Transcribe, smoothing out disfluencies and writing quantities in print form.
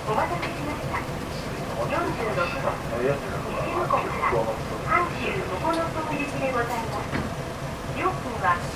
お待たせしました。46番、西向こうから阪急どこの総行きでございます。料金は